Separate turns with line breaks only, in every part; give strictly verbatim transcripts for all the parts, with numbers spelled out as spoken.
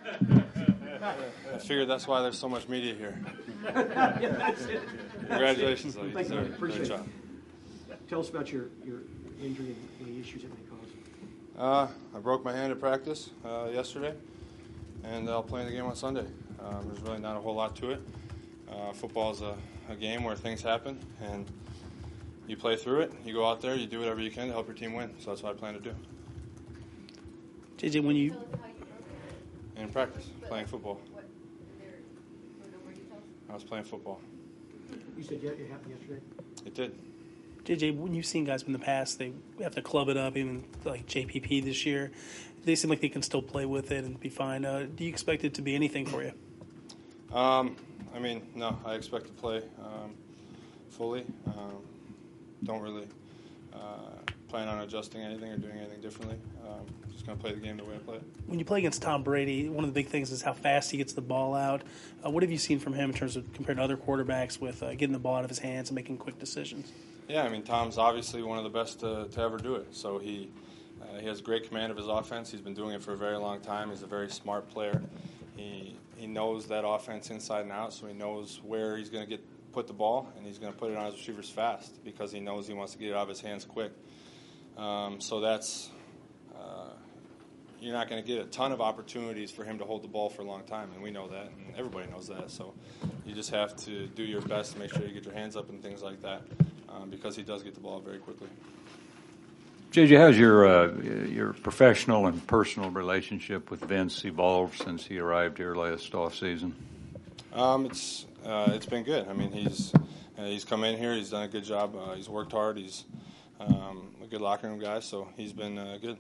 I figured that's why there's so much media here.
Yeah, that's it.
Congratulations,
Thank
ladies.
you.
Great
Appreciate
job.
it. Tell us about your, your injury and any issues it may cause.
Uh, I broke my hand at practice uh, yesterday, and I'll play in the game on Sunday. Um, there's really not a whole lot to it. Uh, football is a, a game where things happen, and you play through it. You go out there, you do whatever you can to help your team win. So that's what I plan to do.
J J, when you
In practice, playing football. I was playing football.
You said it happened yesterday?
It did.
J J, when you've seen guys in the past, they have to club it up, even like J P P this year. They seem like they can still play with it and be fine. Uh, do you expect it to be anything for you?
Um, I mean, no, I expect to play um, fully. Um, don't really uh, plan on adjusting anything or doing anything differently. Um, just going to play the game the way I play it.
When you play against Tom Brady, one of the big things is how fast he gets the ball out. Uh, what have you seen from him in terms of compared to other quarterbacks with uh, getting the ball out of his hands and making quick decisions?
Yeah, I mean, Tom's obviously one of the best to, to ever do it. So he uh, he has great command of his offense. He's been doing it for a very long time. He's a very smart player. He he knows that offense inside and out, so he knows where he's going to get put the ball, and he's going to put it on his receivers fast because he knows he wants to get it out of his hands quick. Um, so that's uh, you're not going to get a ton of opportunities for him to hold the ball for a long time, and we know that, and everybody knows that. So you just have to do your best to make sure you get your hands up and things like that, um, because he does get the ball very quickly.
J J, how's your uh, your professional and personal relationship with Vince evolved since he arrived here last off season?
Um, it's uh, it's been good. I mean, he's uh, he's come in here. He's done a good job. Uh, he's worked hard. He's um, a good locker room guy. So he's been uh, good.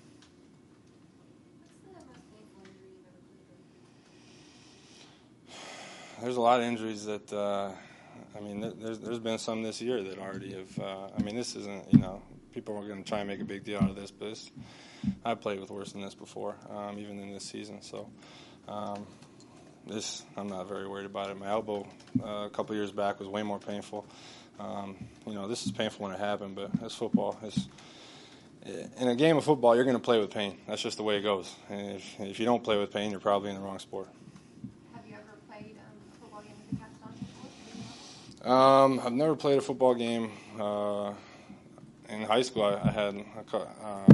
There's a lot of injuries that. Uh, I mean, there's there's been some this year that already have. Uh, I mean, this isn't, you know, people are going to try and make a big deal out of this, but it's, I've played with worse than this before, um, even in this season. So um, this, I'm not very worried about it. My elbow uh, a couple years back was way more painful. Um, you know, this is painful when it happened, but it's football. It's, in a game of football, you're going to play with pain. That's just the way it goes. And if, if you don't play with pain, you're probably in the wrong sport.
Have you ever played um, a football game with a cast on before?
Um, I've never played a football game. Uh, in high school, I, I had, a, uh,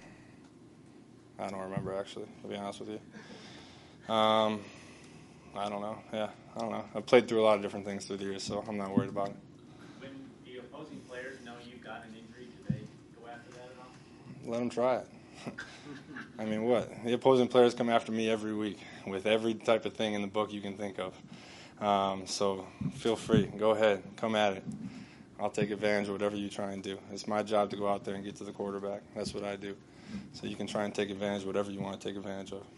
I don't remember actually, to be honest with you. Um, I don't know. Yeah, I don't know. I've played through a lot of different things through the years, so I'm not worried about it.
When the opposing players know you've got an injury, do they go after that at all?
Let them try it. I mean, what? The opposing players come after me every week with every type of thing in the book you can think of. Um, so feel free. Go ahead. Come at it. I'll take advantage of whatever you try and do. It's my job to go out there and get to the quarterback. That's what I do. So you can try and take advantage of whatever you want to take advantage of.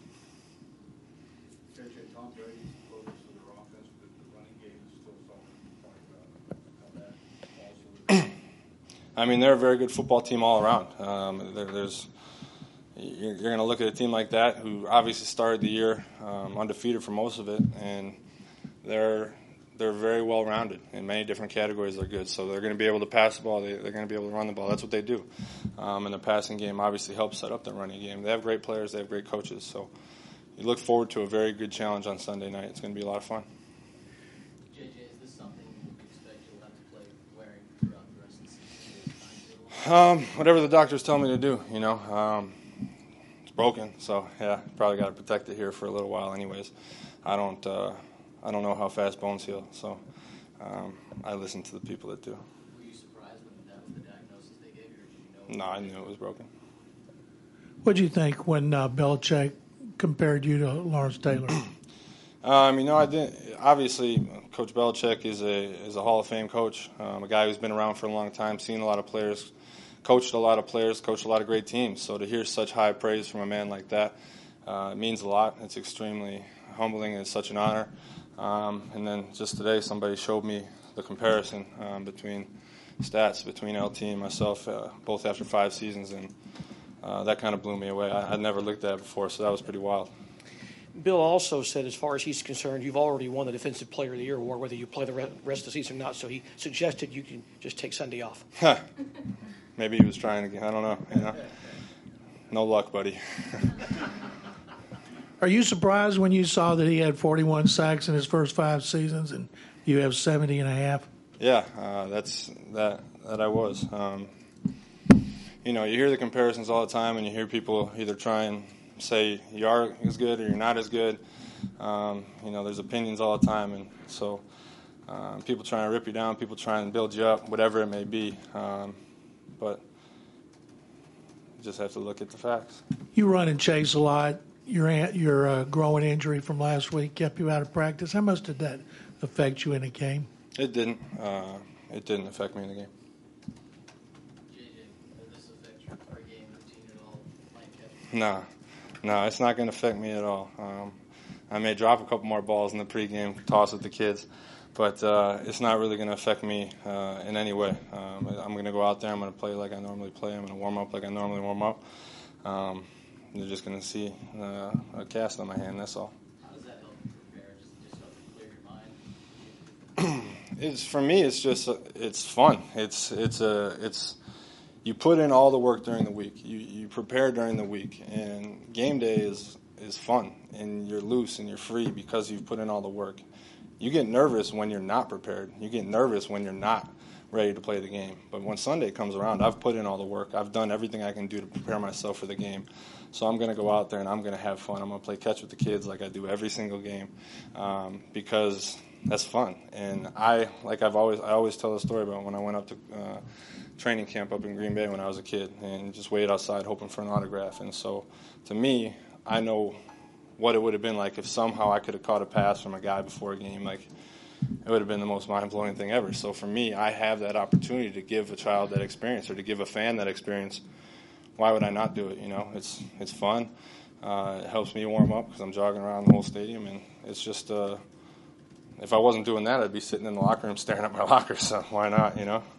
J J, Tom Brady's focus of their offense, but the running game is still something to talk about. How that also.
I mean, they're a very good football team all around. Um, there, there's you're, you're going to look at a team like that who obviously started the year um, undefeated for most of it, and they're they're very well rounded in many different categories. They're good, so they're going to be able to pass the ball. They, they're going to be able to run the ball. That's what they do, um, and the passing game obviously helps set up the running game. They have great players. They have great coaches. So you look forward to a very good challenge on Sunday night. It's going to be a lot of fun.
J J, is this something you expect you'll have to play wearing throughout the rest of the season?
Um, whatever the doctors tell me to do, you know. Um, it's broken, so yeah, probably got to protect it here for a little while, anyways. I don't, uh, I don't know how fast bones heal, so um, I listen to the people that do.
Were you surprised when that was the diagnosis they gave you, or did you know?
No, I knew it was broken.
What did you think when uh, Belichick compared you to Lawrence Taylor?
Um, you know, I didn't. Obviously, Coach Belichick is a is a Hall of Fame coach, um, a guy who's been around for a long time, seen a lot of players, coached a lot of players, coached a lot of great teams. So to hear such high praise from a man like that, uh, it means a lot. It's extremely humbling and it's such an honor. Um, and then just today, somebody showed me the comparison um, between stats between L T and myself, uh, both after five seasons, and uh, that kind of blew me away. I, I'd never looked at it before, so that was pretty wild.
Bill also said, as far as he's concerned, you've already won the Defensive Player of the Year award, whether you play the rest of the season or not. So he suggested you can just take Sunday off.
Maybe he was trying to. I don't know. You know, no luck, buddy.
Are you surprised when you saw that he had forty-one sacks in his first five seasons and you have seventy and a half?
Yeah, uh, that's that that I was. Um, you know, you hear the comparisons all the time, and you hear people either try and say you are as good or you're not as good. Um, you know, there's opinions all the time, and so um, people trying to rip you down, people trying to build you up, whatever it may be. Um, but you just have to look at the facts.
You run and chase a lot. Your an- your uh, growing injury from last week kept you out of practice. How much did that affect you in a game?
It didn't. Uh, it didn't affect me in the game.
J J, does this affect your per game routine at all, playing catch?
No, no, it's not going to affect me at all. Um, I may drop a couple more balls in the pregame toss with the kids, but uh, it's not really going to affect me uh, in any way. Um, I'm going to go out there. I'm going to play like I normally play. I'm going to warm up like I normally warm up. Um, you're just going to see uh, a cast on my hand. That's all.
How does that help you prepare? Just, just help you clear your mind?
It's for me. It's just uh, it's fun. It's it's a it's you put in all the work during the week. You you prepare during the week, and game day is is fun, and you're loose and you're free because you've put in all the work. You get nervous when you're not prepared. You get nervous when you're not ready to play the game. But when Sunday comes around, I've put in all the work. I've done everything I can do to prepare myself for the game. So I'm going to go out there and I'm going to have fun. I'm going to play catch with the kids like I do every single game um, because that's fun. And I, like I've always, I always tell a story about when I went up to uh, training camp up in Green Bay when I was a kid and just waited outside hoping for an autograph. And so to me, I know what it would have been like if somehow I could have caught a pass from a guy before a game. Like, it would have been the most mind-blowing thing ever. So for me, I have that opportunity to give a child that experience or to give a fan that experience. Why would I not do it? You know, it's it's fun. Uh, it helps me warm up because I'm jogging around the whole stadium, and it's just uh, if I wasn't doing that, I'd be sitting in the locker room staring at my locker. So why not? You know.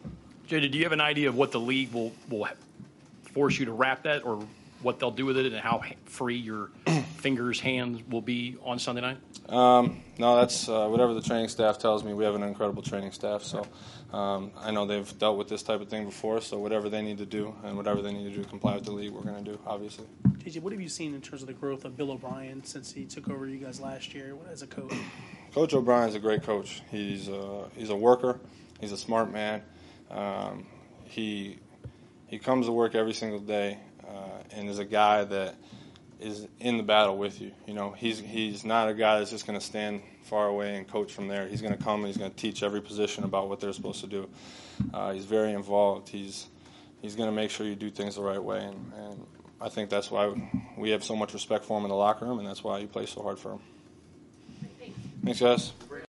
J J, do you have an idea of what the league will will force you to wrap that, or what they'll do with it, and how free your fingers, hands will be on Sunday night?
Um, no, that's uh, whatever the training staff tells me. We have an incredible training staff, so um, I know they've dealt with this type of thing before. So whatever they need to do and whatever they need to do to comply with the league, we're going to do, obviously.
J J, what have you seen in terms of the growth of Bill O'Brien since he took over you guys last year as a coach?
Coach O'Brien's a great coach. He's uh, he's a worker. He's a smart man. Um, he he comes to work every single day uh, and is a guy that is in the battle with you. You know, he's he's not a guy that's just going to stand far away and coach from there. He's going to come and he's going to teach every position about what they're supposed to do. Uh, he's very involved. He's he's going to make sure you do things the right way, and, and I think that's why we have so much respect for him in the locker room, and that's why you play so hard for him. Thanks, guys.